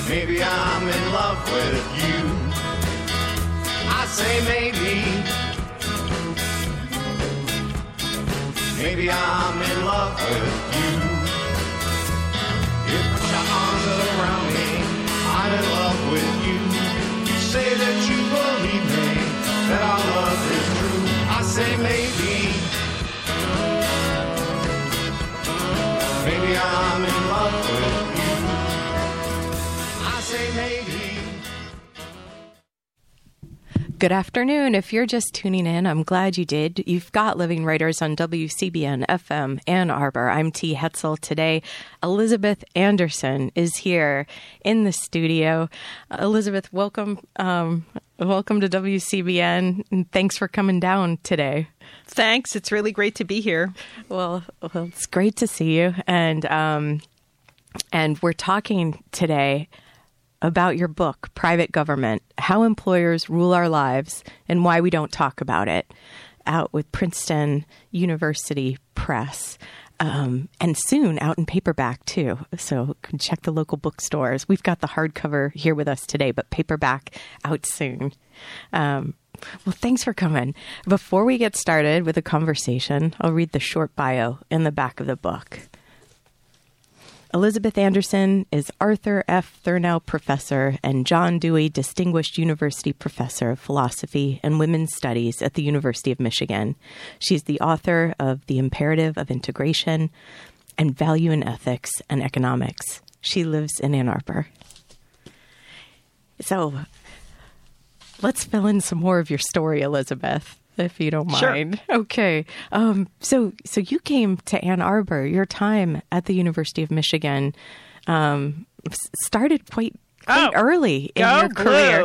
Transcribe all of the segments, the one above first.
Maybe I'm in love with you. I say maybe. Maybe I'm in love with you. If your arms are around me, I'm in love with you. You say that you believe me, that our love is true. I say maybe. Maybe I'm in love with you. I say maybe. Good afternoon. If you're just tuning in, I'm glad you did. You've got Living Writers on WCBN FM Ann Arbor. I'm T. Hetzel. Today, Elizabeth Anderson is here in the studio. Elizabeth, welcome. Welcome to WCBN, and thanks for coming down today. Thanks. It's really great to be here. Well, it's great to see you. And we're talking today about your book, Private Government, How Employers Rule Our Lives and Why We Don't Talk About It, out with Princeton University Press. And soon out in paperback, too. So you can check the local bookstores. We've got the hardcover here with us today, but paperback out soon. Well, thanks for coming. Before we get started with the conversation, I'll read the short bio in the back of the book. Elizabeth Anderson is Arthur F. Thurnau Professor and John Dewey Distinguished University Professor of Philosophy and Women's Studies at the University of Michigan. She's the author of The Imperative of Integration and Value in Ethics and Economics. She lives in Ann Arbor. So let's fill in some more of your story, Elizabeth, if you don't mind. Sure. Okay. So you came to Ann Arbor. Your time at the University of Michigan started quite early in your career.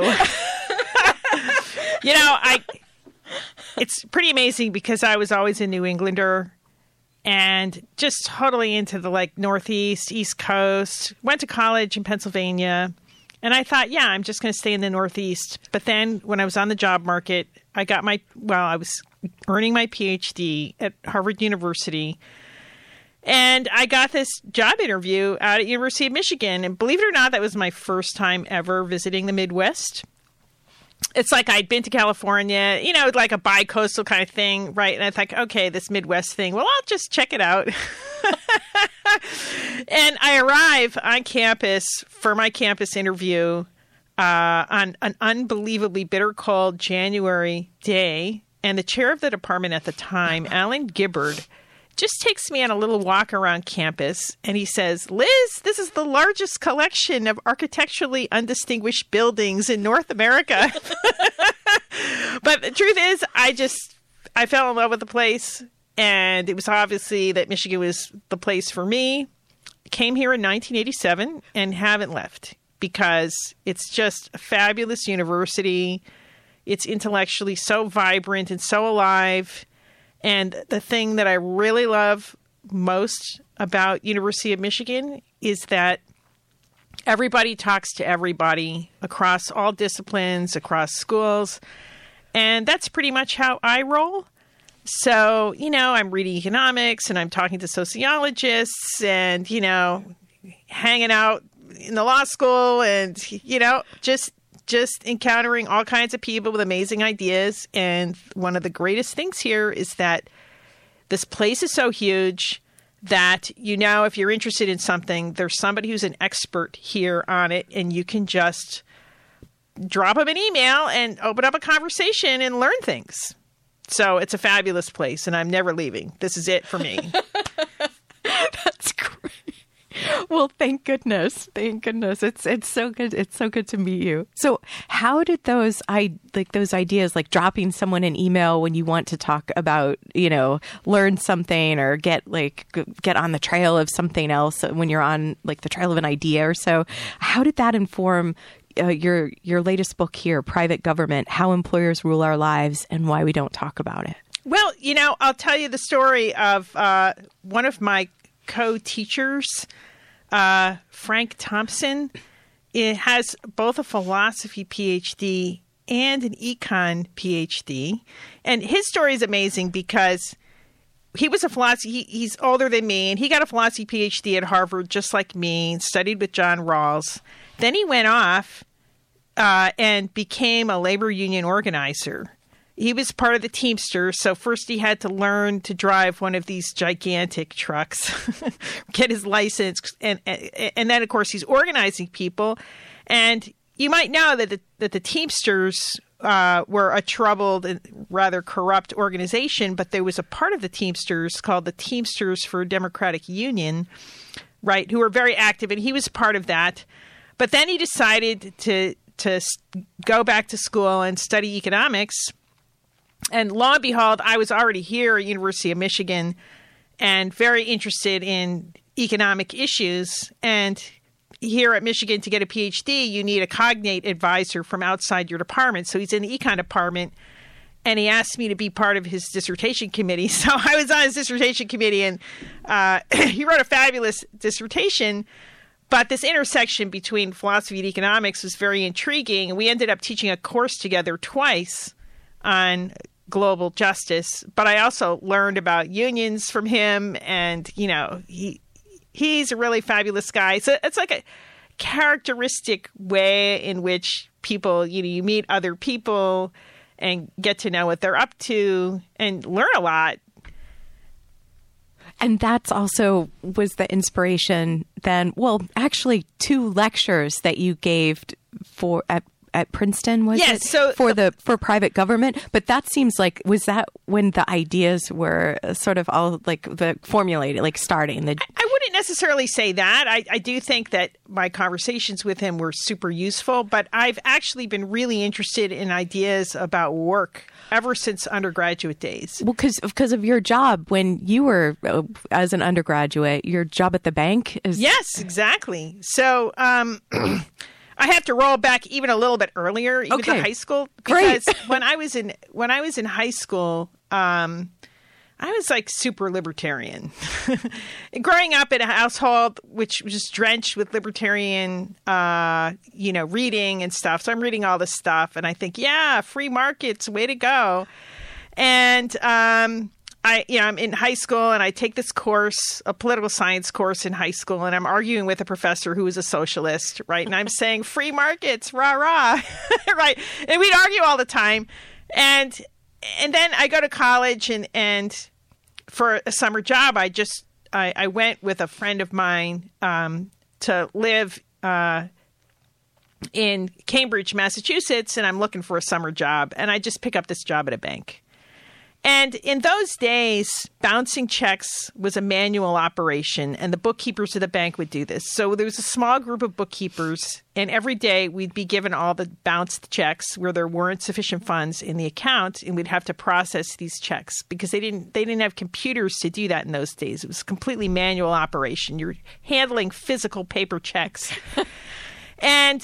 It's pretty amazing because I was always a New Englander and just totally into the Northeast, East Coast. Went to college in Pennsylvania. And I thought, I'm just going to stay in the Northeast. But then when I was on the job market, I was earning my PhD at Harvard University. And I got this job interview out at University of Michigan. And believe it or not, that was my first time ever visiting the Midwest. It's like I'd been to California, like a bi-coastal kind of thing, right? And I thought, okay, this Midwest thing, well, I'll just check it out. And I arrive on campus for my campus interview on an unbelievably bitter cold January day. And the chair of the department at the time, Alan Gibbard, just takes me on a little walk around campus. And he says, Liz, this is the largest collection of architecturally undistinguished buildings in North America. But the truth is, I fell in love with the place. And it was obviously that Michigan was the place for me. Came here in 1987 and haven't left because it's just a fabulous university. It's intellectually so vibrant and so alive. And the thing that I really love most about University of Michigan is that everybody talks to everybody across all disciplines, across schools. And that's pretty much how I roll. So, I'm reading economics and I'm talking to sociologists and, hanging out in the law school and, just encountering all kinds of people with amazing ideas. And one of the greatest things here is that this place is so huge that, if you're interested in something, there's somebody who's an expert here on it and you can just drop them an email and open up a conversation and learn things. So it's a fabulous place, and I'm never leaving. This is it for me. That's great. Well, thank goodness. Thank goodness. It's so good. It's so good to meet you. So how did those ideas, like dropping someone an email when you want to talk about, learn something or get on the trail of something else when you're on the trail of an idea or so, how did that inform your latest book here, Private Government, How Employers Rule Our Lives and Why We Don't Talk About It? Well, I'll tell you the story of one of my co-teachers, Frank Thompson. It has both a philosophy PhD and an econ PhD. And his story is amazing because he was a philosophy. He's older than me, and he got a philosophy PhD at Harvard, just like me. Studied with John Rawls. Then he went off and became a labor union organizer. He was part of the Teamsters, so first he had to learn to drive one of these gigantic trucks, get his license, and then, of course, he's organizing people. And you might know that the Teamsters were a troubled and rather corrupt organization, but there was a part of the Teamsters called the Teamsters for Democratic Union, right, who were very active, and he was part of that. But then he decided to go back to school and study economics. And lo and behold, I was already here at University of Michigan and very interested in economic issues. And here at Michigan, to get a PhD, you need a cognate advisor from outside your department. So he's in the econ department, and he asked me to be part of his dissertation committee. So I was on his dissertation committee, and he wrote a fabulous dissertation. But this intersection between philosophy and economics was very intriguing. And we ended up teaching a course together twice on global justice. But I also learned about unions from him. And, you know, he's a really fabulous guy. So it's like a characteristic way in which people, you know, you meet other people and get to know what they're up to and learn a lot. And that's also was the inspiration then, well, actually 2 lectures that you gave for at Princeton, was it? So for private government. But that seems like, was that when the ideas were sort of all like the formulated, like starting? I wouldn't necessarily say that. I do think that my conversations with him were super useful, but I've actually been really interested in ideas about work ever since undergraduate days. Well, because of your job when you were, as an undergraduate, your job at the bank is... Yes, exactly. So I have to roll back even a little bit earlier, even to high school. Because when I was in high school, I was like super libertarian. Growing up in a household which was just drenched with libertarian, reading and stuff. So I'm reading all this stuff, and I think, yeah, free markets, way to go. And I'm in high school, and I take this course, a political science course in high school, and I'm arguing with a professor who was a socialist, right? And I'm saying, free markets, rah, rah, right? And we'd argue all the time. And then I go to college, and for a summer job, I went with a friend of mine to live in Cambridge, Massachusetts, and I'm looking for a summer job. And I just pick up this job at a bank. And in those days, bouncing checks was a manual operation, and the bookkeepers of the bank would do this. So there was a small group of bookkeepers, and every day we'd be given all the bounced checks where there weren't sufficient funds in the account, and we'd have to process these checks because they didn't have computers to do that in those days. It was a completely manual operation. You're handling physical paper checks. And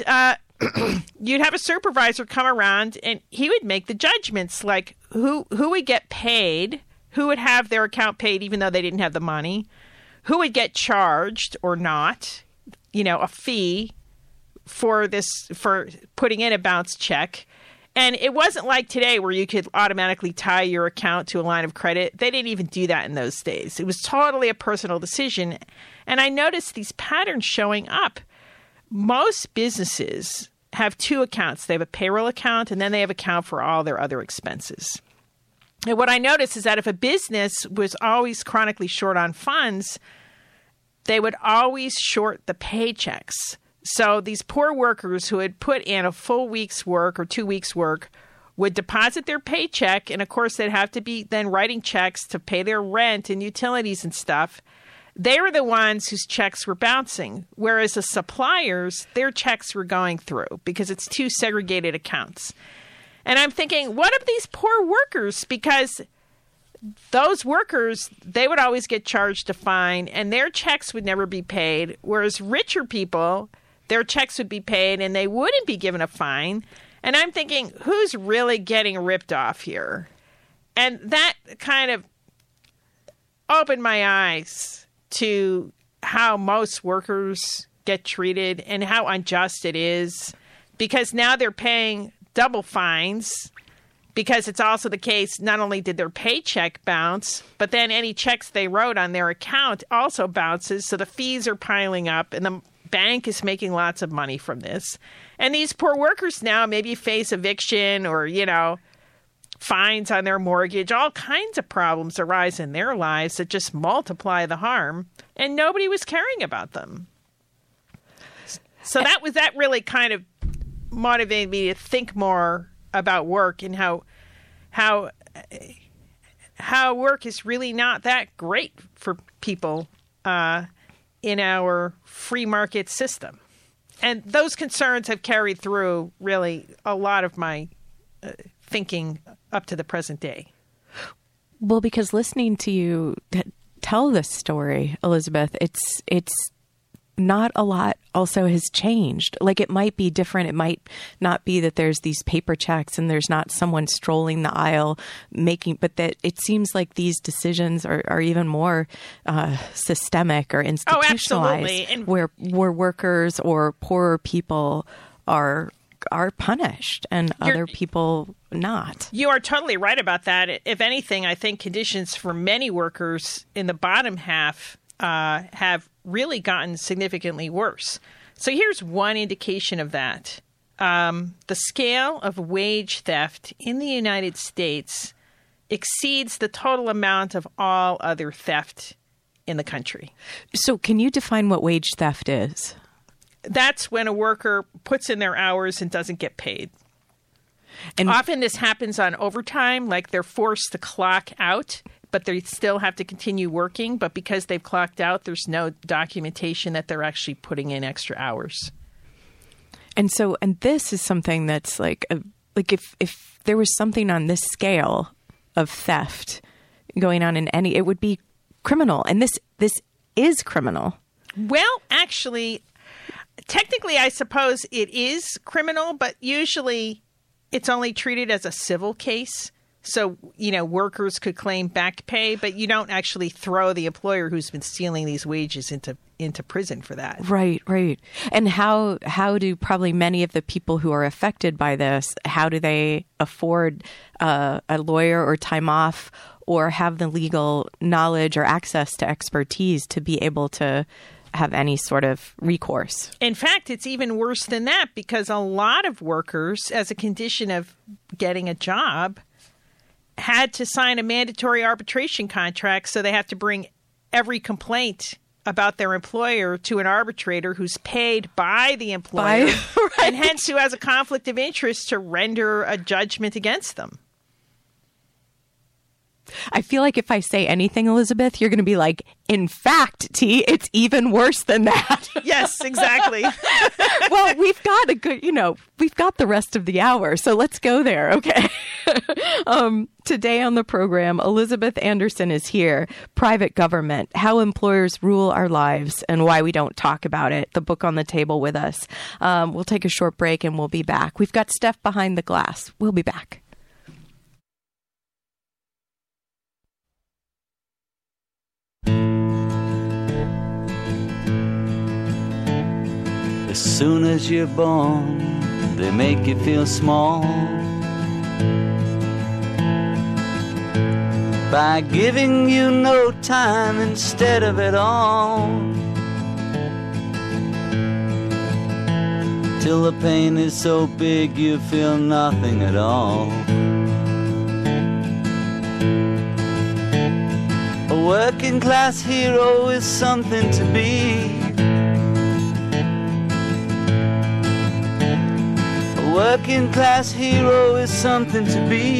you'd have a supervisor come around, and he would make the judgments, like who would get paid, who would have their account paid even though they didn't have the money, who would get charged or not, a fee for putting in a bounced check. And it wasn't like today where you could automatically tie your account to a line of credit. They didn't even do that in those days. It was totally a personal decision. And I noticed these patterns showing up. Most businesses have 2 accounts. They have a payroll account, and then they have an account for all their other expenses. And what I noticed is that if a business was always chronically short on funds, they would always short the paychecks. So these poor workers who had put in a full week's work or 2 weeks' work would deposit their paycheck, and of course they'd have to be then writing checks to pay their rent and utilities and stuff. They were the ones whose checks were bouncing, whereas the suppliers, their checks were going through because it's 2 segregated accounts. And I'm thinking, what of these poor workers? Because those workers, they would always get charged a fine, and their checks would never be paid, whereas richer people, their checks would be paid, and they wouldn't be given a fine. And I'm thinking, who's really getting ripped off here? And that kind of opened my eyes to how most workers get treated and how unjust it is, because now they're paying double fines because it's also the case, not only did their paycheck bounce, but then any checks they wrote on their account also bounces. So the fees are piling up, and the bank is making lots of money from this. And these poor workers now maybe face eviction or, fines on their mortgage. All kinds of problems arise in their lives that just multiply the harm, and nobody was caring about them. So that really kind of motivated me to think more about work and how work is really not that great for people in our free market system. And those concerns have carried through really a lot of my thinking up to the present day. Well, because listening to you tell this story, Elizabeth, it's not a lot also has changed. Like, it might be different. It might not be that there's these paper checks and there's not someone strolling the aisle but that it seems like these decisions are even more systemic or institutionalized, where workers or poorer people are punished and other people not. You are totally right about that. If anything, I think conditions for many workers in the bottom half have really gotten significantly worse. So here's one indication of that. The scale of wage theft in the United States exceeds the total amount of all other theft in the country. So can you define what wage theft is? That's when a worker puts in their hours and doesn't get paid. And often this happens on overtime, like they're forced to clock out, but they still have to continue working. But because they've clocked out, there's no documentation that they're actually putting in extra hours. And this is something that's like if there was something on this scale of theft going on in it would be criminal. And this is criminal. Well, actually, technically, I suppose it is criminal, but usually it's only treated as a civil case. So, workers could claim back pay, but you don't actually throw the employer who's been stealing these wages into prison for that. Right. And how do probably many of the people who are affected by this, how do they afford a lawyer or time off or have the legal knowledge or access to expertise to be able to have any sort of recourse? In fact, it's even worse than that, because a lot of workers, as a condition of getting a job, had to sign a mandatory arbitration contract, so they have to bring every complaint about their employer to an arbitrator who's paid by the employer, right. And hence who has a conflict of interest to render a judgment against them. I feel like if I say anything, Elizabeth, you're going to be like, in fact, T, it's even worse than that. Yes, exactly. Well, we've got we've got the rest of the hour, so let's go there, okay? Today on the program, Elizabeth Anderson is here. Private Government, How Employers Rule Our Lives and Why We Don't Talk About It. The book on the table with us. We'll take a short break and we'll be back. We've got Steph behind the glass. We'll be back. As soon as you're born, they make you feel small by giving you no time instead of it all, till the pain is so big you feel nothing at all. A working class hero is something to be. A working class hero is something to be.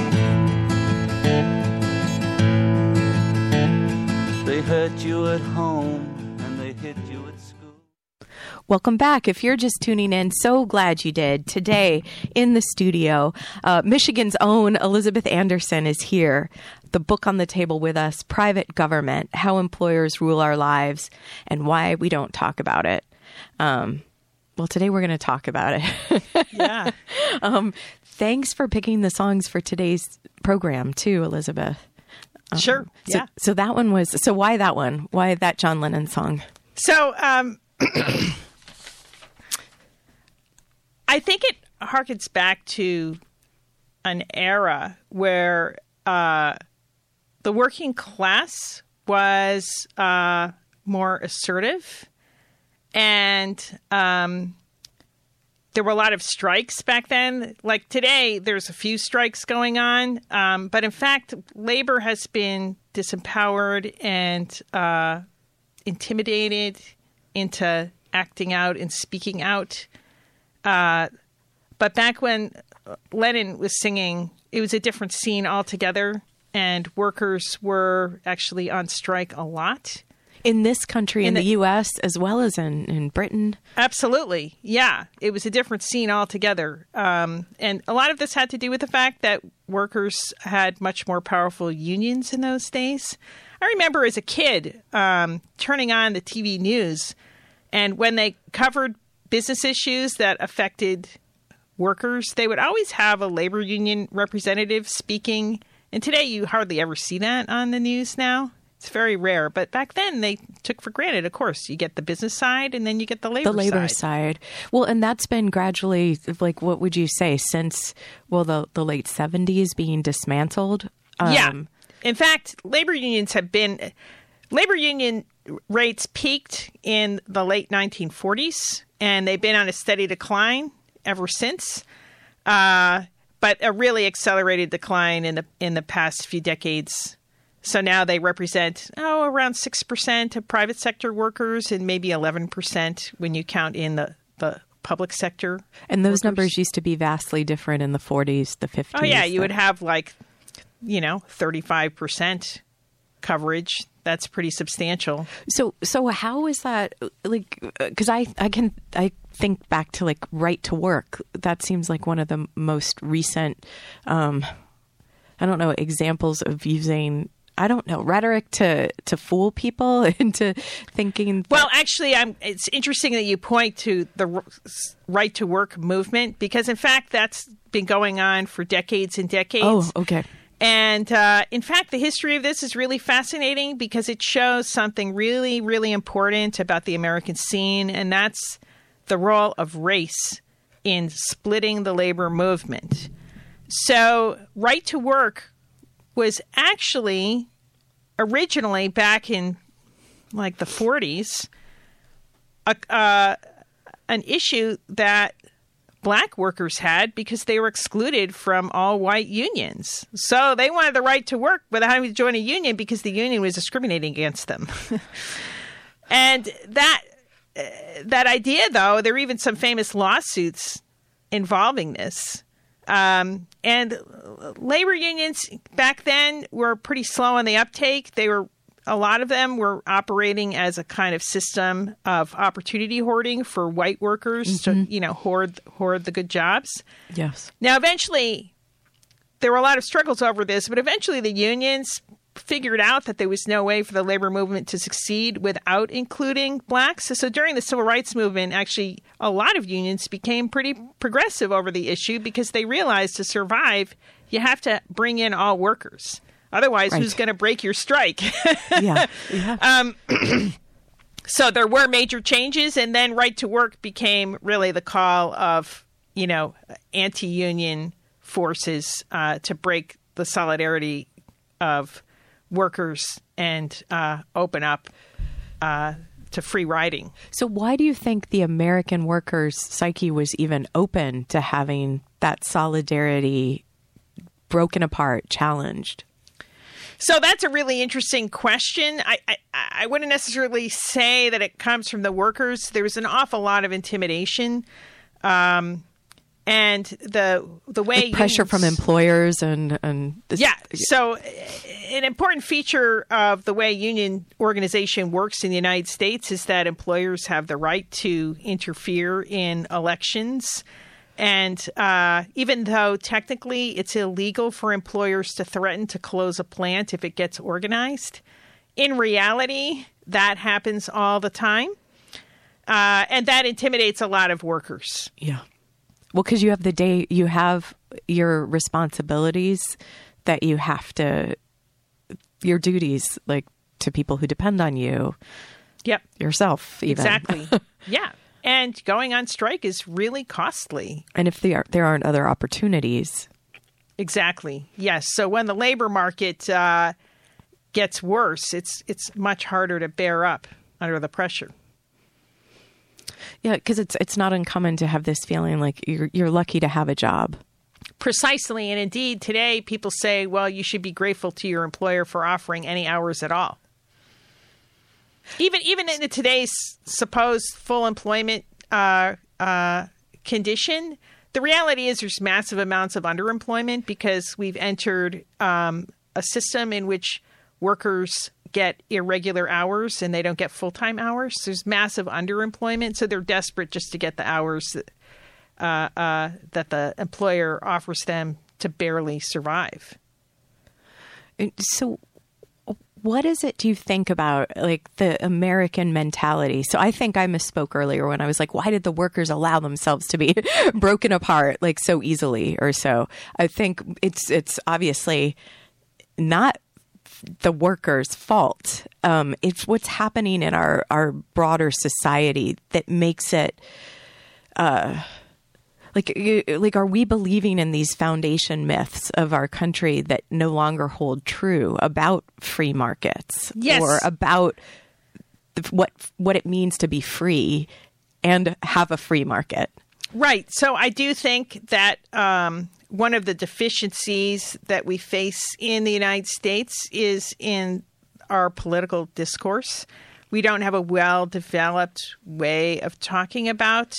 They hurt you at home and they hit you at school. Welcome back. If you're just tuning in, so glad you did. Today in the studio, Michigan's own Elizabeth Anderson is here. The book on the table with us, Private Government, How Employers Rule Our Lives and Why We Don't Talk About It. Well, today we're going to talk about it. Yeah. Thanks for picking the songs for today's program too, Elizabeth. Sure. Yeah. So that one was, so why that one? Why that John Lennon song? So I think it harkens back to an era where the working class was more assertive, and there were a lot of strikes back then. Like today, there's a few strikes going on, but in fact, labor has been disempowered and intimidated into acting out and speaking out. But back when Lenin was singing, it was a different scene altogether, and workers were actually on strike a lot. In this country, in the U.S., as well as in Britain? Absolutely. Yeah. It was a different scene altogether. And a lot of this had to do with the fact that workers had much more powerful unions in those days. I remember as a kid turning on the TV news, and when they covered business issues that affected workers, they would always have a labor union representative speaking. And today you hardly ever see that on the news now. It's very rare. But back then they took for granted, of course, you get the business side and then you get the labor side. Well, and that's been gradually, like, what would you say, since, well, the late 70s being dismantled? Yeah. In fact, labor union rates peaked in the late 1940s, and they've been on a steady decline ever since. But a really accelerated decline in the past few decades. So now they represent, around 6% of private sector workers and maybe 11% when you count in the public sector. And those numbers used to be vastly different in the 40s, the 50s. Oh, yeah. You would have 35% coverage. That's pretty substantial. So how is that, like, because I think back to, like, right to work. That seems like one of the most recent, examples of using, rhetoric to fool people into thinking. Well, actually, it's interesting that you point to the right to work movement, because in fact, that's been going on for decades and decades. Oh, okay. And in fact, the history of this is really fascinating because it shows something really, really important about the American scene, and that's the role of race in splitting the labor movement. So right to work was actually originally back in like the 40s an issue that black workers had because they were excluded from all white unions. So they wanted the right to work without having to join a union because the union was discriminating against them. And that idea, though, there are even some famous lawsuits involving this. And labor unions back then were pretty slow on the uptake. A lot of them were operating as a kind of system of opportunity hoarding for white workers to, hoard the good jobs. Yes. Now, eventually, there were a lot of struggles over this, but eventually the unions figured out that there was no way for the labor movement to succeed without including blacks. So during the civil rights movement, actually, a lot of unions became pretty progressive over the issue because they realized to survive, you have to bring in all workers. Otherwise, right. Who's going to break your strike? Yeah. So there were major changes, and then right to work became really the call of, anti-union forces to break the solidarity of workers and open up to free riding. So why do you think the American workers' psyche was even open to having that solidarity broken apart, challenged? So that's a really interesting question. I wouldn't necessarily say that it comes from the workers. There was an awful lot of intimidation. And the way like pressure from employers and yeah. So an important feature of the way union organization works in the United States is that employers have the right to interfere in elections. And even though technically it's illegal for employers to threaten to close a plant if it gets organized, in reality, that happens all the time. And that intimidates a lot of workers. Yeah. Well, because you have your responsibilities that you have to, your duties, like to people who depend on you. Yep. Yourself, even. Exactly. Yeah. And going on strike is really costly. And if there aren't other opportunities. Exactly. Yes. So when the labor market gets worse, it's much harder to bear up under the pressure. Yeah, because it's not uncommon to have this feeling like you're lucky to have a job. Precisely. And indeed, today people say, well, you should be grateful to your employer for offering any hours at all. Even in today's supposed full employment condition, the reality is there's massive amounts of underemployment because we've entered a system in which workers get irregular hours and they don't get full-time hours. There's massive underemployment, so they're desperate just to get the hours that the employer offers them to barely survive. So what is it do you think about like the American mentality? So I think I misspoke earlier when I was like, why did the workers allow themselves to be broken apart like so easily or so? I think it's obviously not the workers' fault. It's what's happening in our broader society that makes it like are we believing in these foundation myths of our country that no longer hold true about free markets? Yes. Or about what it means to be free and have a free market? Right. So I do think that one of the deficiencies that we face in the United States is in our political discourse. We don't have a well-developed way of talking about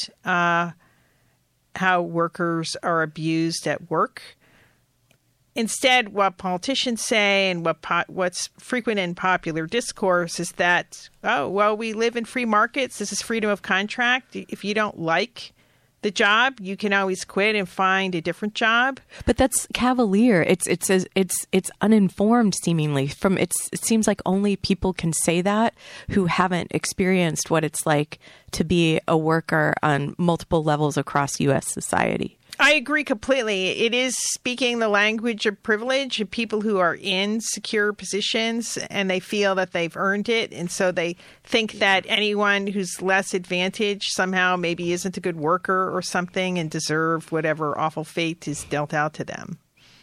how workers are abused at work. Instead, what politicians say and what's frequent in popular discourse is that, oh, well, we live in free markets. This is freedom of contract. If you don't like the job, you can always quit and find a different job. But that's cavalier. It's uninformed seemingly. It seems like only people can say that who haven't experienced what it's like to be a worker on multiple levels across U.S. society. I agree completely. It is speaking the language of privilege of people who are in secure positions and they feel that they've earned it. And so they think that anyone who's less advantaged somehow maybe isn't a good worker or something and deserve whatever awful fate is dealt out to them.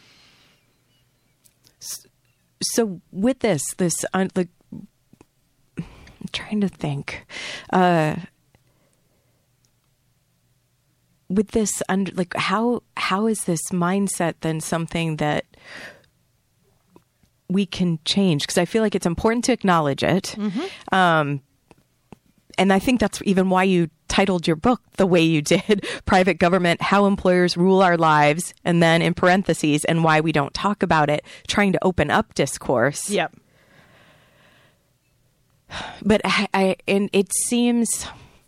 So with this, I'm trying to think. With this, how is this mindset then something that we can change? Because I feel like it's important to acknowledge it. Mm-hmm. And I think that's even why you titled your book the way you did, Private Government, How Employers Rule Our Lives, and then in parentheses, and why we don't talk about it, trying to open up discourse. Yep. But and it seems,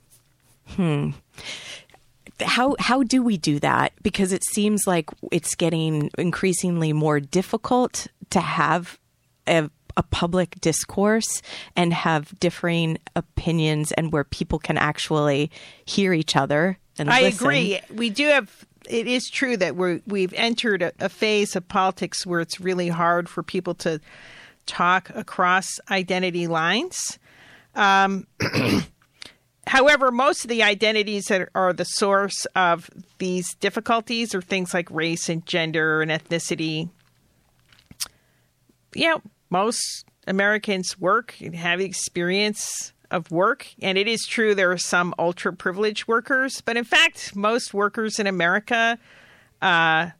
How do we do that? Because it seems like it's getting increasingly more difficult to have a public discourse and have differing opinions and where people can actually hear each other and listen. I agree. We do have. It is true that we've entered a phase of politics where it's really hard for people to talk across identity lines. However, most of the identities that are the source of these difficulties are things like race and gender and ethnicity. Yeah, most Americans work and have the experience of work. And it is true there are some ultra-privileged workers. But in fact, most workers in America can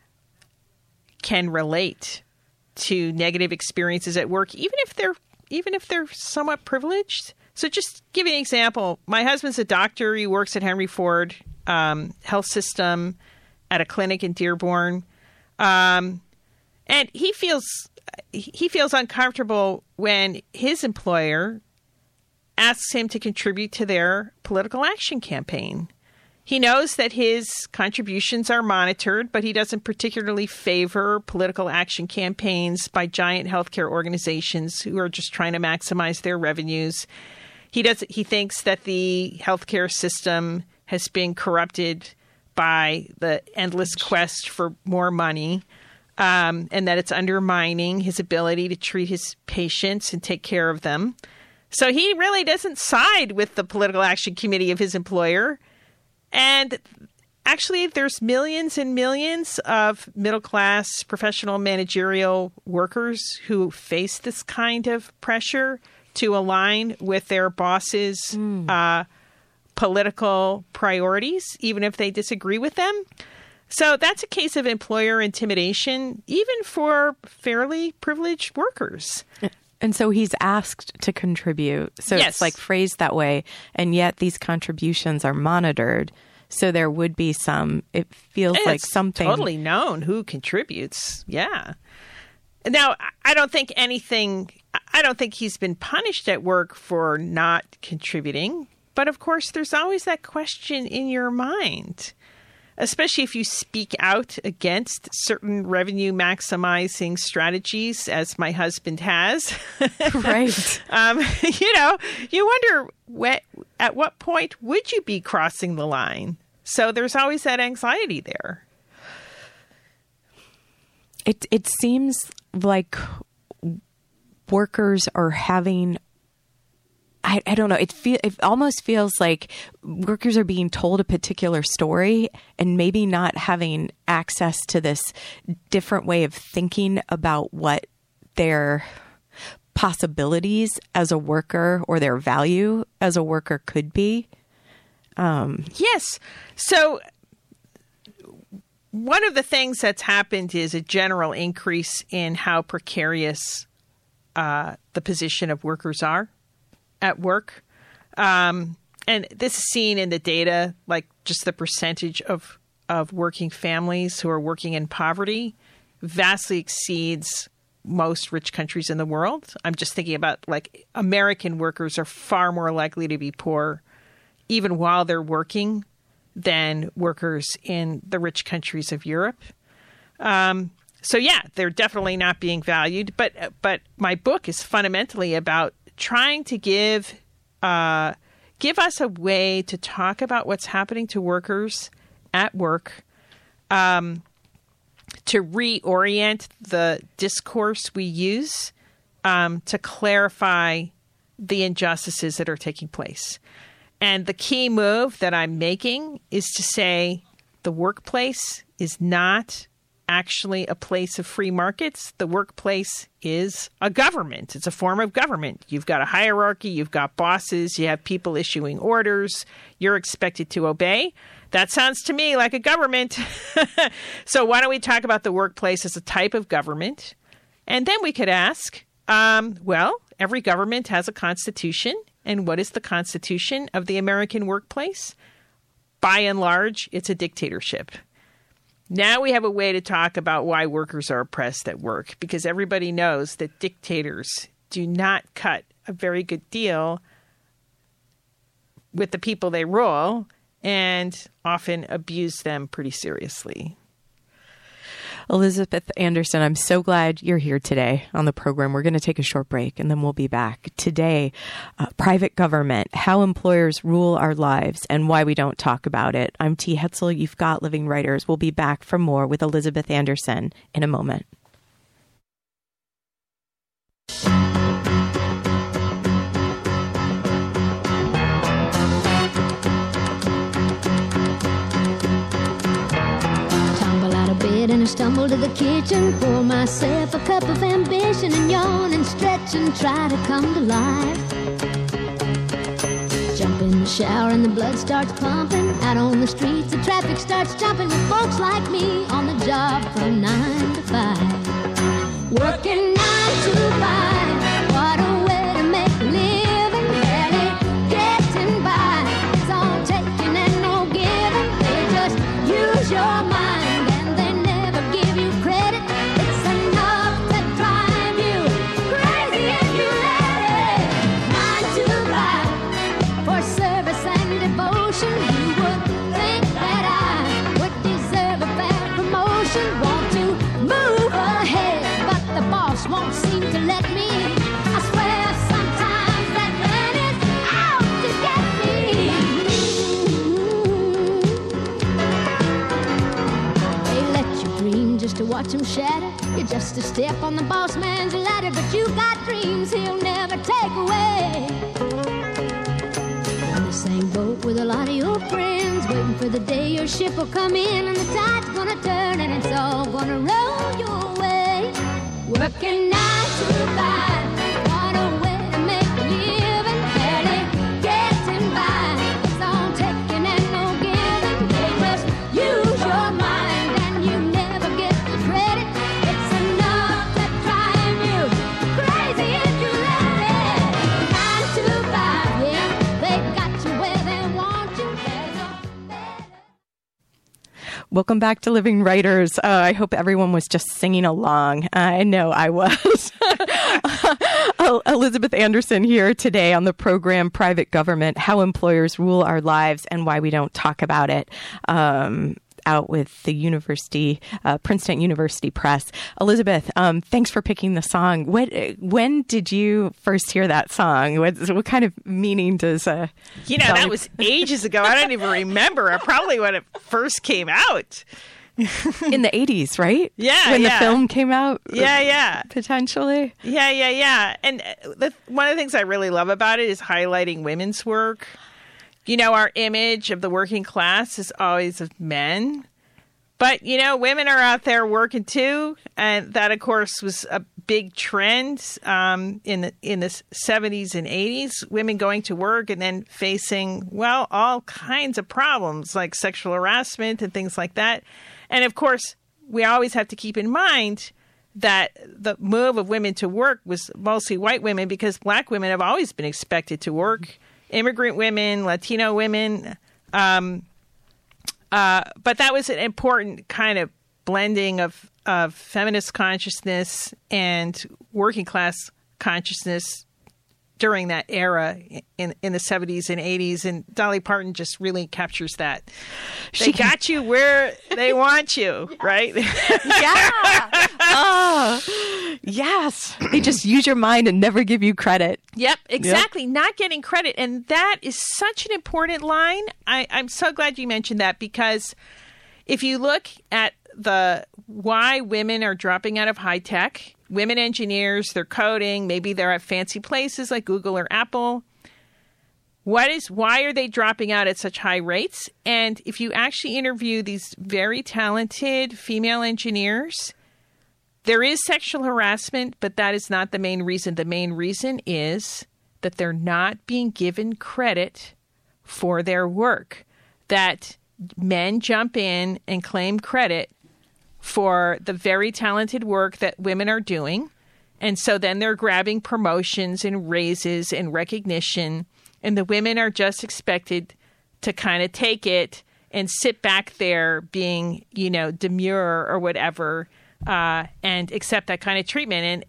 relate to negative experiences at work, even if they're somewhat privileged. So just give you an example. My husband's a doctor. He works at Henry Ford Health System at a clinic in Dearborn. And he feels uncomfortable when his employer asks him to contribute to their political action campaign. He knows that his contributions are monitored, but he doesn't particularly favor political action campaigns by giant healthcare organizations who are just trying to maximize their revenues. He thinks that the healthcare system has been corrupted by the endless quest for more money, and that it's undermining his ability to treat his patients and take care of them. So he really doesn't side with the political action committee of his employer. And actually, there's millions and millions of middle-class professional managerial workers who face this kind of pressure to align with their bosses' political priorities, even if they disagree with them. So that's a case of employer intimidation, even for fairly privileged workers. And so he's asked to contribute. So Yes. it's like phrased that way. And yet these contributions are monitored. So there would be some, it feels And like it's something. totally known who contributes. Yeah. Now, I don't think he's been punished at work for not contributing. But of course, there's always that question in your mind, especially if you speak out against certain revenue maximizing strategies, as my husband has. Right. You wonder at what point would you be crossing the line? So there's always that anxiety there. It seems like workers are having, I don't know, it almost feels like workers are being told a particular story and maybe not having access to this different way of thinking about what their possibilities as a worker or their value as a worker could be. Yes. So one of the things that's happened is a general increase in how precarious the position of workers are at work. And this is seen in the data, like just the percentage of working families who are working in poverty vastly exceeds most rich countries in the world. I'm just thinking about like American workers are far more likely to be poor even while they're working than workers in the rich countries of Europe. So yeah, they're definitely not being valued. But my book is fundamentally about trying to give us a way to talk about what's happening to workers at work, to reorient the discourse we use to clarify the injustices that are taking place. And the key move that I'm making is to say the workplace is not actually a place of free markets. The workplace is a government. It's a form of government. You've got a hierarchy. You've got bosses. You have people issuing orders. You're expected to obey. That sounds to me like a government. So why don't we talk about the workplace as a type of government? And then we could ask, well, every government has a constitution. And what is the constitution of the American workplace? By and large, it's a dictatorship. Now we have a way to talk about why workers are oppressed at work, because everybody knows that dictators do not cut a very good deal with the people they rule and often abuse them pretty seriously. Elizabeth Anderson, I'm so glad you're here today on the program. We're going to take a short break and then we'll be back. Today, private government, how employers rule our lives and why we don't talk about it. I'm T. Hetzel. You've got Living Writers. We'll be back for more with Elizabeth Anderson in a moment. And I stumble to the kitchen, pour myself a cup of ambition and yawn and stretch and try to come to life. Jump in the shower and the blood starts pumping. Out on the streets the traffic starts jumping with folks like me on the job from 9 to 5. Working 9 to 5, what a way to make a living. Barely getting by, it's all taking and no giving. They just use your mind. Won't seem to let me. I swear sometimes that man is out to get me. They let you dream just to watch him shatter. You're just a step on the boss man's ladder, but you got dreams he'll never take away. In the same boat with a lot of your friends, Everybody's waiting for the day your ship will come in and the tide's gonna turn and it's all gonna roll your way. Working 9 to 5, what a way to make a living, barely getting by. It's all taking and no giving. They just use your mind and you never get the credit. It's enough to drive you crazy if you let it. 9 to 5, yeah, they got you where they want you. There's nothing better. Welcome back to Living Writers. I hope everyone was just singing along. I know I was. Elizabeth Anderson here today on the program Private Government, How Employers Rule Our Lives and Why We Don't Talk About It. Out with the university, Princeton University Press. Elizabeth, thanks for picking the song. When did you first hear that song? What kind of meaning does that was ages ago. I don't even remember. Probably when it first came out. In the 80s, right? Yeah, when the film came out? Yeah. Potentially? Yeah. And one of the things I really love about it is highlighting women's work. You know, our image of the working class is always of men. But, women are out there working too. And that, of course, was a big trend in the 70s and 80s. Women going to work and then facing, all kinds of problems like sexual harassment and things like that. And, of course, we always have to keep in mind that the move of women to work was mostly white women because black women have always been expected to work. Immigrant women, Latino women. But that was an important kind of blending of feminist consciousness and working class consciousness during that era in the 70s and 80s. And Dolly Parton just really captures that. They got you where they want you, right? Yeah. Oh, yes. They just use your mind and never give you credit. Yep, exactly. Yep. Not getting credit. And that is such an important line. I'm so glad you mentioned that because if you look at why women are dropping out of high tech, women engineers, they're coding, maybe they're at fancy places like Google or Apple. Why are they dropping out at such high rates? And if you actually interview these very talented female engineers, there is sexual harassment, but that is not the main reason. The main reason is that they're not being given credit for their work, that men jump in and claim credit for the very talented work that women are doing. And so then they're grabbing promotions and raises and recognition. And the women are just expected to kind of take it and sit back there being, demure or whatever, and accept that kind of treatment.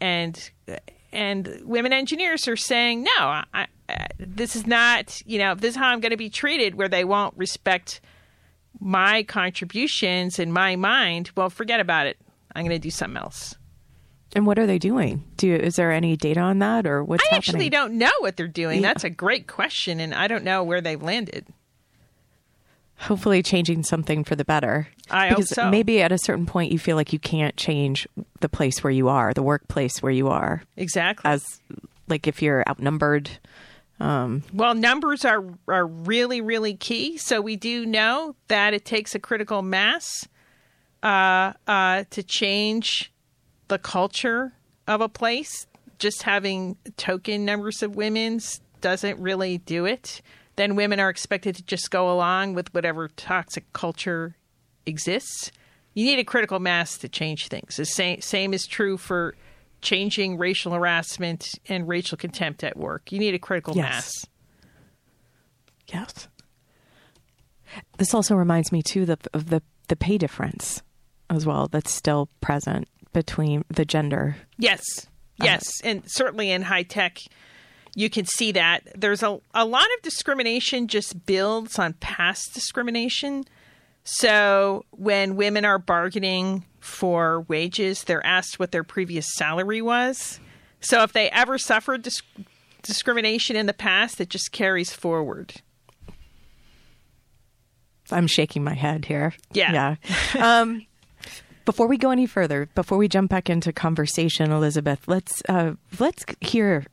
And women engineers are saying, no, this is not, this is how I'm going to be treated, where they won't respect my contributions and my mind. Well, forget about it. I'm going to do something else. And what are they doing? Is there any data on that, or what's happening? I actually don't know what they're doing. Yeah. That's a great question, and I don't know where they've landed. Hopefully changing something for the better. I hope so. Maybe at a certain point you feel like you can't change the place where you are, the workplace where you are. Exactly. As like if you're outnumbered. Well, numbers are really, really key. So we do know that it takes a critical mass to change the culture of a place. Just having token numbers of women doesn't really do it. Then women are expected to just go along with whatever toxic culture exists. You need a critical mass to change things. The same is true for changing racial harassment and racial contempt at work. You need a critical mass. Yes. This also reminds me, too, of the pay difference as well that's still present between the gender. Yes. And certainly in high tech, you can see that. There's a lot of discrimination just builds on past discrimination. So when women are bargaining for wages, they're asked what their previous salary was. So if they ever suffered discrimination in the past, it just carries forward. I'm shaking my head here. Yeah. Before we go any further, before we jump back into conversation, Elizabeth, let's hear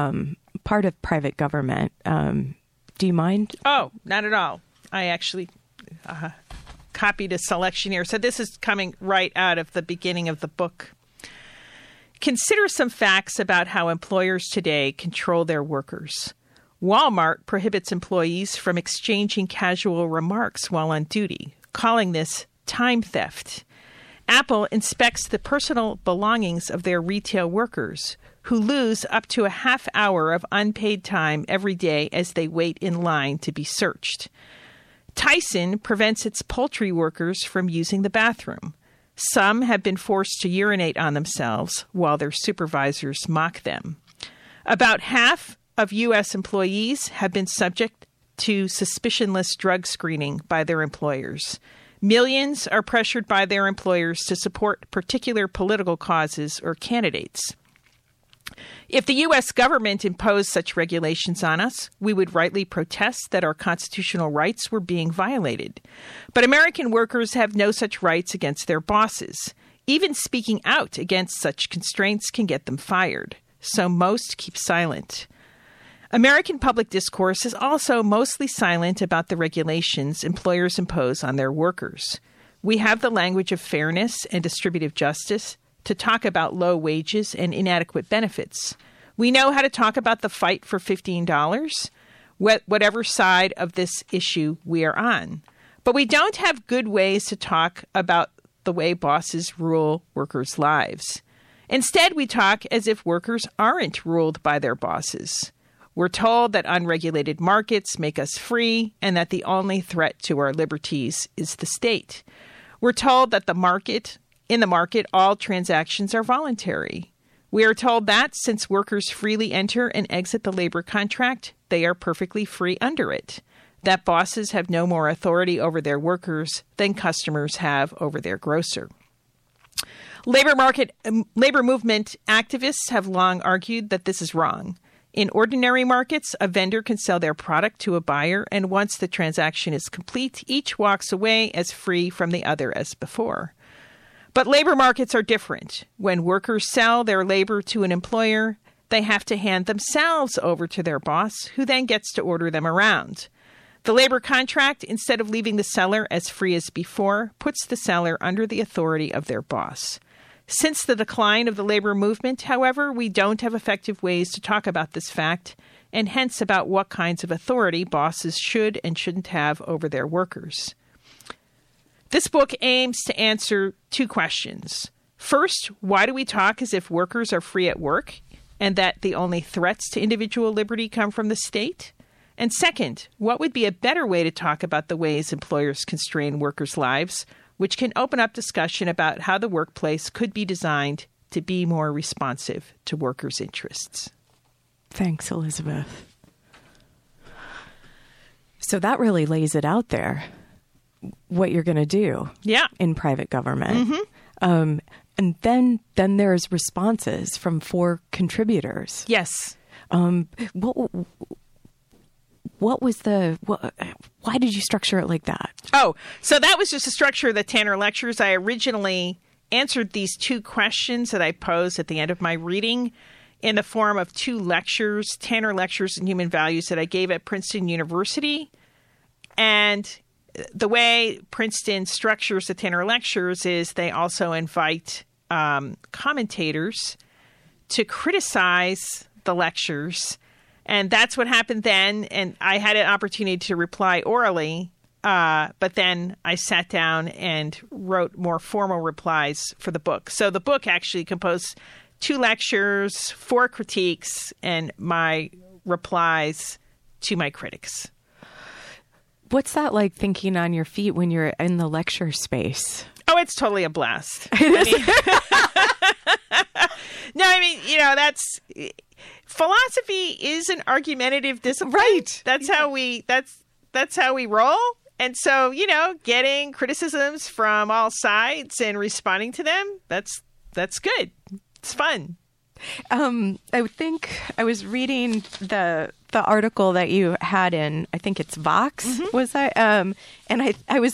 part of Private Government. Do you mind? Oh, not at all. I actually copied a selection here. So this is coming right out of the beginning of the book. Consider some facts about how employers today control their workers. Walmart prohibits employees from exchanging casual remarks while on duty, calling this time theft. Apple inspects the personal belongings of their retail workers, who lose up to a half hour of unpaid time every day as they wait in line to be searched. Tyson prevents its poultry workers from using the bathroom. Some have been forced to urinate on themselves while their supervisors mock them. About half of U.S. employees have been subject to suspicionless drug screening by their employers. Millions are pressured by their employers to support particular political causes or candidates. If the U.S. government imposed such regulations on us, we would rightly protest that our constitutional rights were being violated. But American workers have no such rights against their bosses. Even speaking out against such constraints can get them fired. So most keep silent. American public discourse is also mostly silent about the regulations employers impose on their workers. We have the language of fairness and distributive justice to talk about low wages and inadequate benefits. We know how to talk about the fight for $15, whatever side of this issue we are on. But we don't have good ways to talk about the way bosses rule workers' lives. Instead, we talk as if workers aren't ruled by their bosses. We're told that unregulated markets make us free and that the only threat to our liberties is the state. We're told that in the market, all transactions are voluntary. We are told that since workers freely enter and exit the labor contract, they are perfectly free under it. That bosses have no more authority over their workers than customers have over their grocer. Labor movement activists have long argued that this is wrong. In ordinary markets, a vendor can sell their product to a buyer, and once the transaction is complete, each walks away as free from the other as before. But labor markets are different. When workers sell their labor to an employer, they have to hand themselves over to their boss, who then gets to order them around. The labor contract, instead of leaving the seller as free as before, puts the seller under the authority of their boss. Since the decline of the labor movement, however, we don't have effective ways to talk about this fact, and hence about what kinds of authority bosses should and shouldn't have over their workers. This book aims to answer two questions. First, why do we talk as if workers are free at work and that the only threats to individual liberty come from the state? And second, what would be a better way to talk about the ways employers constrain workers' lives, which can open up discussion about how the workplace could be designed to be more responsive to workers' interests? Thanks, Elizabeth. So that really lays it out there, what you're going to do in private government. Mm-hmm. And then there's responses from 4 contributors. Yes. What was why did you structure it like that? Oh, so that was just a structure of the Tanner Lectures. I originally answered these 2 questions that I posed at the end of my reading in the form of 2 lectures, Tanner Lectures in Human Values, that I gave at Princeton University. And the way Princeton structures the Tanner Lectures is they also invite commentators to criticize the lectures. And that's what happened then. And I had an opportunity to reply orally, but then I sat down and wrote more formal replies for the book. So the book actually composed 2 lectures, 4 critiques, and my replies to my critics. What's that like, thinking on your feet when you're in the lecture space? Oh, it's totally a blast. That's philosophy is an argumentative discipline. Right. That's how we roll. And so, getting criticisms from all sides and responding to them, that's good. It's fun. I think I was reading the article that you had in, I think it's Vox, was that? And I was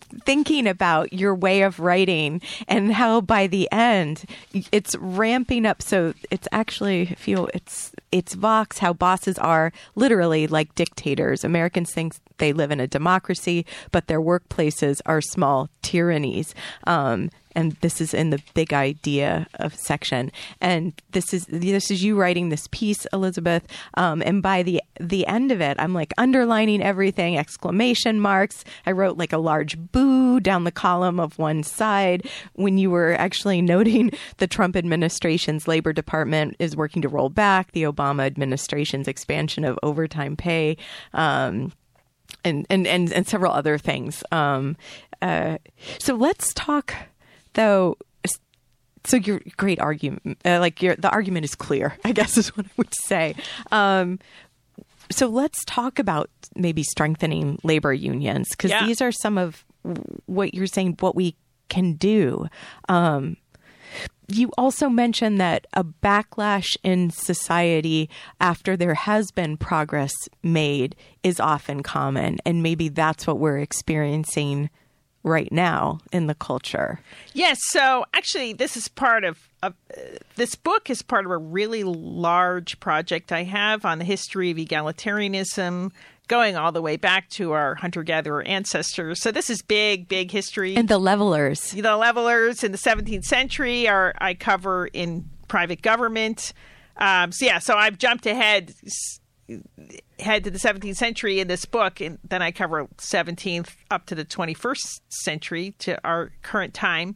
thinking about your way of writing and how by the end it's ramping up. So it's actually it's Vox, how bosses are literally like dictators. Americans think they live in a democracy, but their workplaces are small tyrannies. And this is in the big idea of section. And this is you writing this piece, Elizabeth. And by the end of it, I'm like underlining everything, exclamation marks. I wrote like a large boo down the column of one side when you were actually noting the Trump administration's Labor Department is working to roll back the Obama administration's expansion of overtime pay, and several other things. So let's talk. Though, so your great argument, the argument is clear, I guess is what I would say. So let's talk about maybe strengthening labor unions, because these are some of what you're saying, what we can do. You also mentioned that a backlash in society after there has been progress made is often common, and maybe that's what we're experiencing right now in the culture. Yes. So actually, this is part of this book is part of a really large project I have on the history of egalitarianism, going all the way back to our hunter-gatherer ancestors. So this is big history. And the levelers. The levelers in the 17th century I cover in Private Government. So I've jumped ahead to the 17th century in this book, and then I cover 17th up to the 21st century to our current time.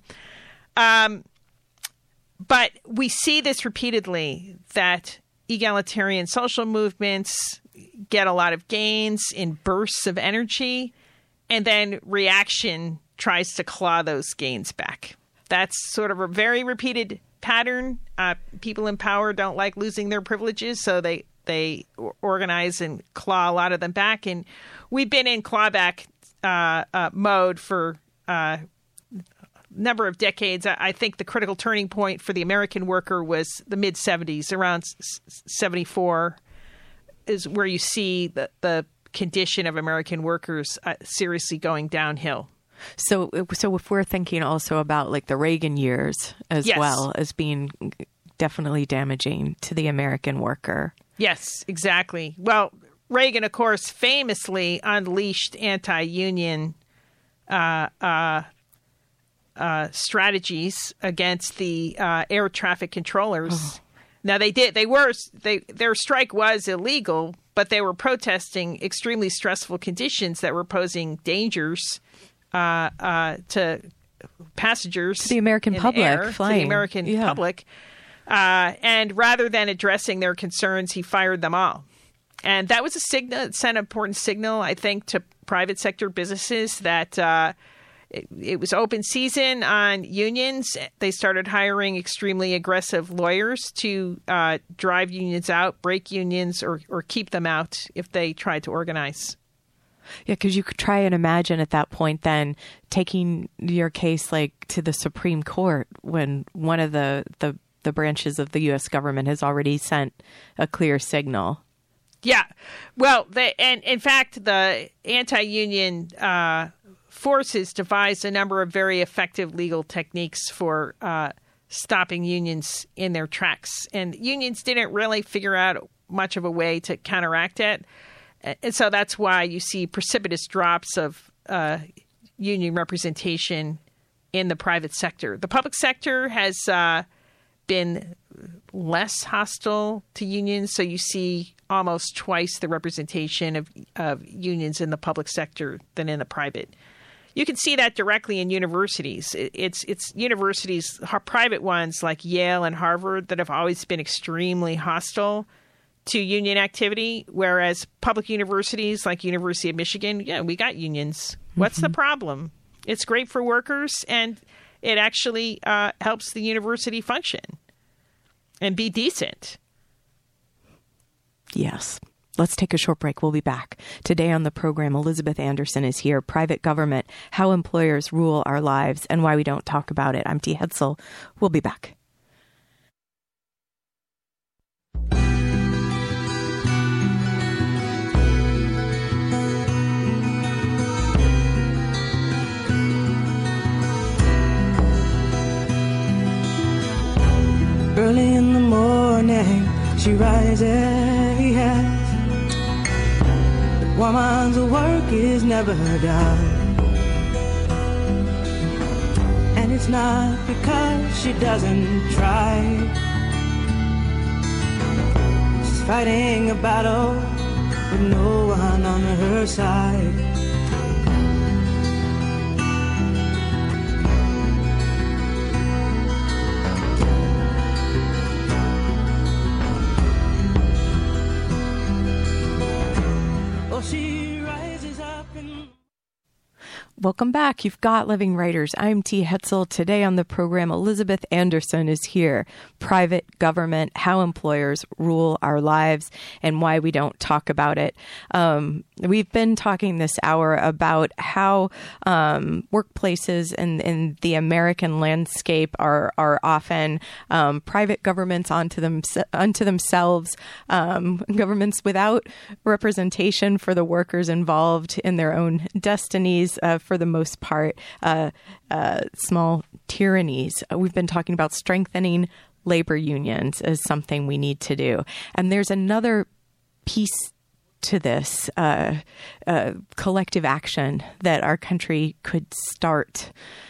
But we see this repeatedly, that egalitarian social movements get a lot of gains in bursts of energy, and then reaction tries to claw those gains back. That's sort of a very repeated pattern. People in power don't like losing their privileges, so they organize and claw a lot of them back. And we've been in clawback mode for a number of decades. I think the critical turning point for the American worker was the mid-'70s, around 74 is where you see the condition of American workers seriously going downhill. So if we're thinking also about like the Reagan years as well as being definitely damaging to the American worker. Yes, exactly. Well, Reagan, of course, famously unleashed anti-union strategies against the air traffic controllers. Oh. Now, their strike was illegal, but they were protesting extremely stressful conditions that were posing dangers to passengers, to the American public, flying. To the American public. And rather than addressing their concerns, he fired them all. And that was a signal. It sent an important signal, I think, to private sector businesses that it was open season on unions. They started hiring extremely aggressive lawyers to drive unions out, break unions, or keep them out if they tried to organize. Yeah, because you could try and imagine at that point then taking your case like to the Supreme Court when one of the branches of the U.S. government has already sent a clear signal. Yeah. Well, and in fact, the anti-union forces devised a number of very effective legal techniques for stopping unions in their tracks. And unions didn't really figure out much of a way to counteract it. And so that's why you see precipitous drops of union representation in the private sector. The public sector has been less hostile to unions, so you see almost twice the representation of unions in the public sector than in the private. You can see that directly in universities. It's universities, private ones like Yale and Harvard, that have always been extremely hostile to union activity, whereas public universities like University of Michigan, we got unions. What's the problem? It's great for workers, and it actually helps the university function and be decent. Yes. Let's take a short break. We'll be back. Today on the program, Elizabeth Anderson is here. Private Government, How Employers Rule Our Lives and Why We Don't Talk About It. I'm Dee Hetzel. We'll be back. morning she rises. Woman's work is never done. And it's not because she doesn't try. She's fighting a battle with no one on her side. Oh, she rises up and... Welcome back. You've got Living Writers. I'm T. Hetzel. Today on the program, Elizabeth Anderson is here. Private government, how employers rule our lives and why we don't talk about it. We've been talking this hour about how workplaces in the American landscape are often private governments unto themselves, governments without representation for the workers involved in their own destinies, for the most part, small tyrannies. We've been talking about strengthening labor unions as something we need to do. And there's another piece to this collective action that our country could start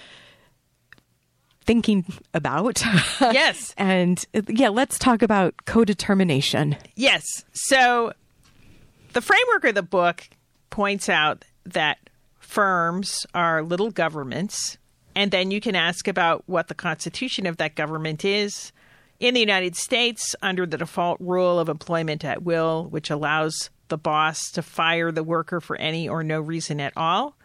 thinking about. Yes. And let's talk about codetermination. Yes. So the framework of the book points out that firms are little governments, and then you can ask about what the constitution of that government is. In the United States, under the default rule of employment at will, which allows the boss to fire the worker for any or no reason at all,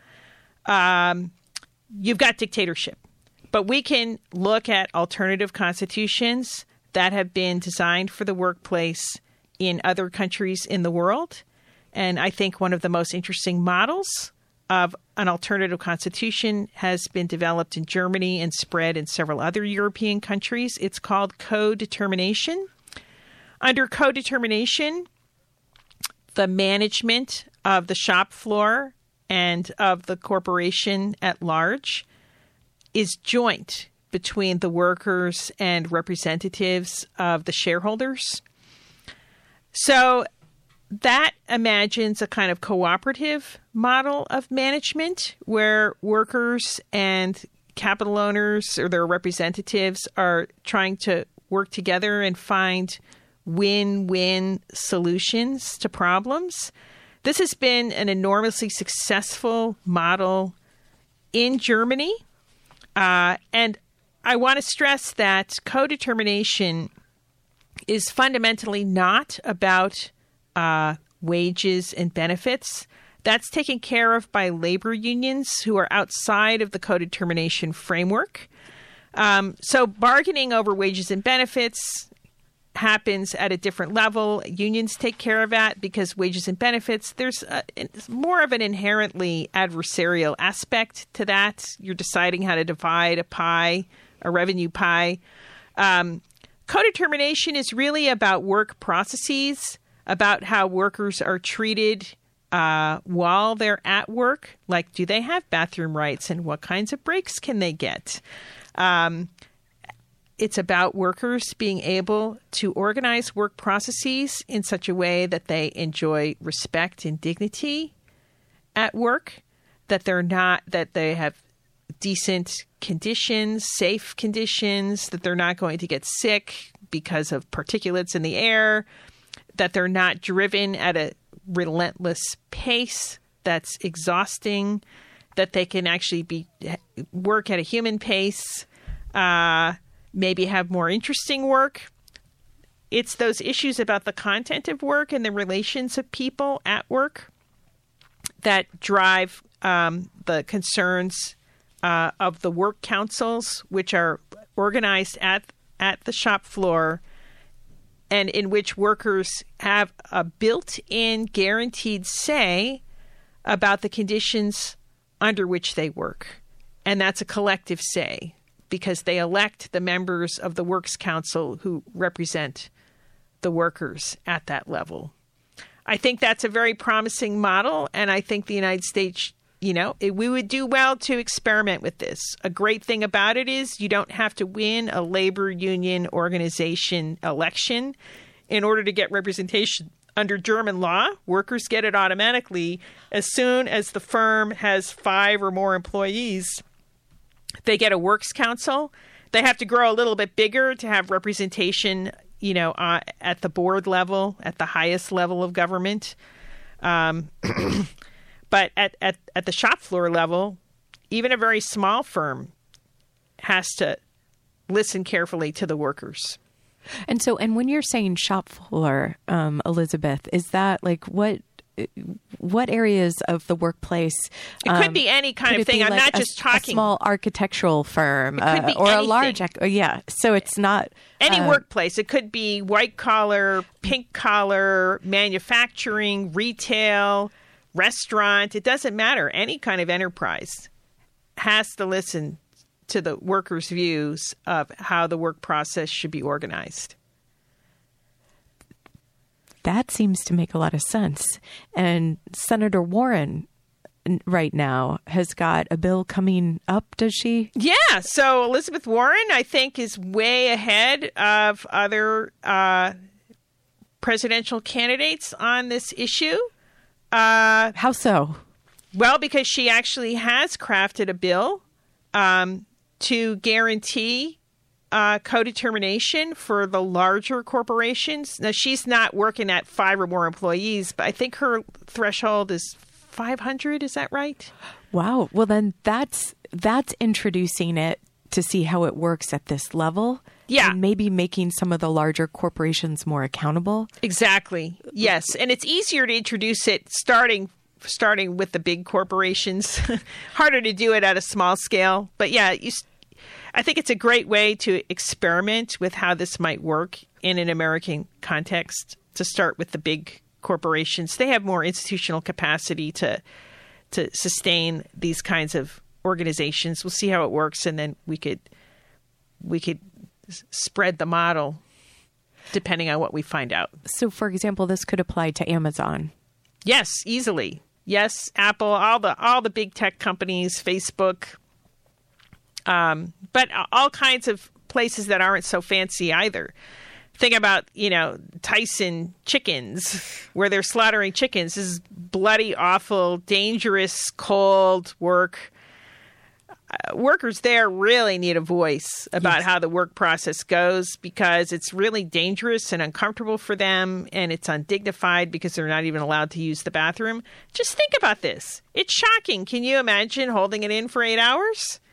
you've got dictatorship. But we can look at alternative constitutions that have been designed for the workplace in other countries in the world. And I think one of the most interesting models of an alternative constitution has been developed in Germany and spread in several other European countries. It's called codetermination. Under codetermination, the management of the shop floor and of the corporation at large is joint between the workers and representatives of the shareholders. So that imagines a kind of cooperative model of management where workers and capital owners or their representatives are trying to work together and find win-win solutions to problems. This has been an enormously successful model in Germany. And I want to stress that codetermination is fundamentally not about wages and benefits. That's taken care of by labor unions who are outside of the codetermination framework. So bargaining over wages and benefits happens at a different level. Unions take care of that because wages and benefits, there's more of an inherently adversarial aspect to that. You're deciding how to divide a pie, a revenue pie. Codetermination is really about work processes, about how workers are treated while they're at work. Like, do they have bathroom rights and what kinds of breaks can they get? It's about workers being able to organize work processes in such a way that they enjoy respect and dignity at work, that they have decent conditions, safe conditions, that they're not going to get sick because of particulates in the air, that they're not driven at a relentless pace that's exhausting, that they can actually work at a human pace, maybe have more interesting work. It's those issues about the content of work and the relations of people at work that drive the concerns of the work councils, which are organized at the shop floor and in which workers have a built-in guaranteed say about the conditions under which they work. And that's a collective say because they elect the members of the Works Council who represent the workers at that level. I think that's a very promising model, and I think the United States we would do well to experiment with this. A great thing about it is you don't have to win a labor union organization election in order to get representation. Under German law, workers get it automatically as soon as the firm has 5 or more employees. They get a works council. They have to grow a little bit bigger to have representation, at the board level, at the highest level of government. But at the shop floor level, even a very small firm has to listen carefully to the workers. And when you're saying shop floor, Elizabeth, is that like what areas of the workplace? It could be any kind of thing. I'm not just talking a small architectural firm or anything. A large. So it's not any workplace. It could be white collar, pink collar, manufacturing, retail, restaurant. It doesn't matter. Any kind of enterprise has to listen to the workers' views of how the work process should be organized. That seems to make a lot of sense. And Senator Warren right now has got a bill coming up, does she? Yeah. So Elizabeth Warren, I think, is way ahead of other presidential candidates on this issue. How so? Well, because she actually has crafted a bill to guarantee co-determination for the larger corporations. Now, she's not working at 5 or more employees, but I think her threshold is 500. Is that right? Wow. Well, then that's introducing it to see how it works at this level. Yeah. And maybe making some of the larger corporations more accountable. Exactly. Yes. And it's easier to introduce it starting with the big corporations. Harder to do it at a small scale. But yeah, I think it's a great way to experiment with how this might work in an American context, to start with the big corporations. They have more institutional capacity to sustain these kinds of organizations. We'll see how it works, and then we could spread the model depending on what we find out. So, for example, this could apply to Amazon. Yes, easily. Yes, Apple, all the big tech companies, Facebook, but all kinds of places that aren't so fancy either. Think about, Tyson chickens, where they're slaughtering chickens. This is bloody, awful, dangerous, cold work. Workers there really need a voice about how the work process goes, because it's really dangerous and uncomfortable for them, and it's undignified because they're not even allowed to use the bathroom. Just think about this. It's shocking. Can you imagine holding it in for 8 hours?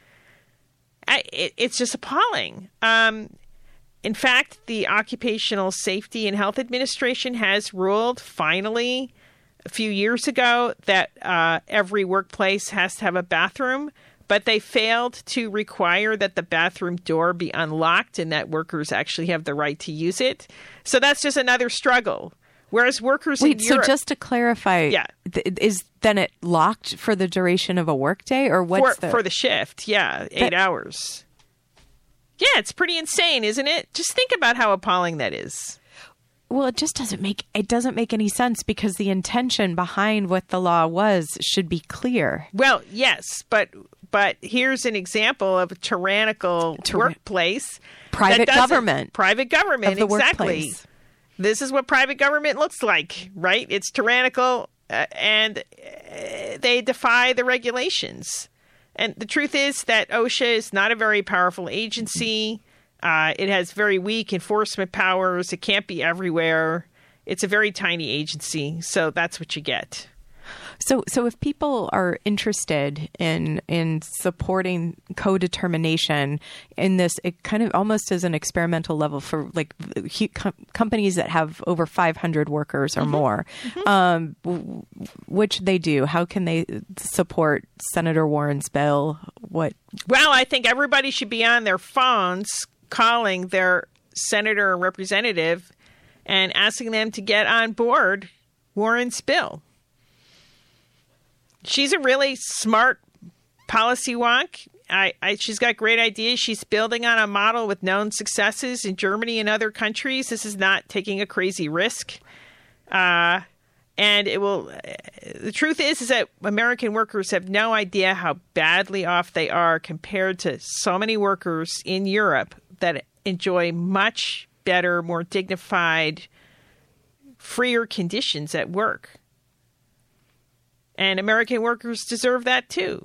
It's just appalling. In fact, the Occupational Safety and Health Administration has ruled, finally, a few years ago, that every workplace has to have a bathroom. But they failed to require that the bathroom door be unlocked and that workers actually have the right to use it. So that's just another struggle. Whereas workers in Europe... So just to clarify, is then it locked for the duration of a workday, or what's for the shift? Yeah, 8 hours. Yeah, it's pretty insane, isn't it? Just think about how appalling that is. Well, it just doesn't make any sense, because the intention behind what the law was should be clear. Well, yes, but here's an example of a tyrannical workplace. Private government. Private government, of the exactly. Workplace. This is what private government looks like, right? It's tyrannical, and they defy the regulations. And the truth is that OSHA is not a very powerful agency. It has very weak enforcement powers. It can't be everywhere. It's a very tiny agency, so that's what you get. So if people are interested in supporting co-determination in this, it kind of almost as an experimental level for like companies that have over 500 workers or more, which they do, how can they support Senator Warren's bill? Well, I think everybody should be on their phones calling their senator or representative and asking them to get on board Warren's bill. She's a really smart policy wonk. She's got great ideas. She's building on a model with known successes in Germany and other countries. This is not taking a crazy risk. And And it will. The truth is that American workers have no idea how badly off they are compared to so many workers in Europe that enjoy much better, more dignified, freer conditions at work. And American workers deserve that too.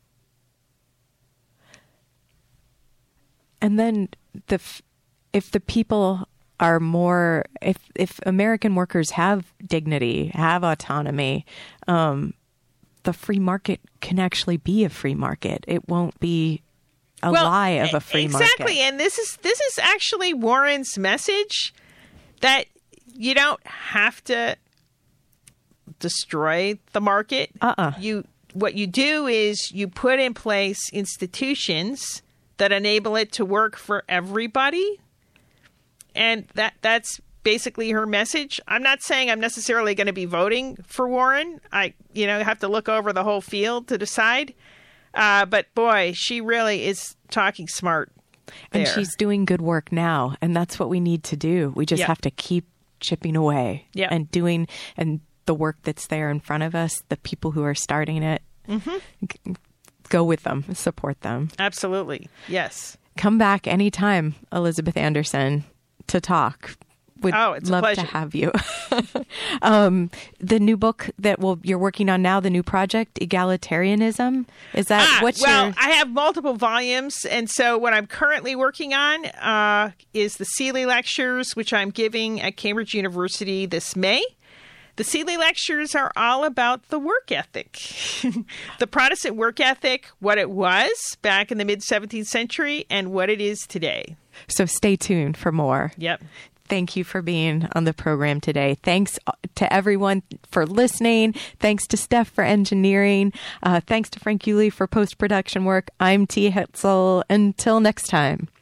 And then if the people are more, if American workers have dignity, have autonomy, the free market can actually be a free market. It won't be a lie of a free market. Exactly. And this is actually Warren's message, that you don't have to destroy the market. What you do is you put in place institutions that enable it to work for everybody. And that's basically her message. I'm not saying I'm necessarily going to be voting for Warren. I have to look over the whole field to decide. But boy, she really is talking smart there. And she's doing good work now. And that's what we need to do. We just have to keep chipping away and doing, and the work that's there in front of us, the people who are starting it, go with them, support them. Absolutely. Yes. Come back anytime, Elizabeth Anderson, to talk. Would it's a love pleasure to have you. The new book that you're working on now, the new project, Egalitarianism, is that I have multiple volumes, and so what I'm currently working on is the Seeley Lectures, which I'm giving at Cambridge University this May. The Seeley Lectures are all about the work ethic, the Protestant work ethic, what it was back in the mid-17th century, and what it is today. So stay tuned for more. Yep. Thank you for being on the program today. Thanks to everyone for listening. Thanks to Steph for engineering. Thanks to Frank Yulee for post-production work. I'm T. Hetzel. Until next time.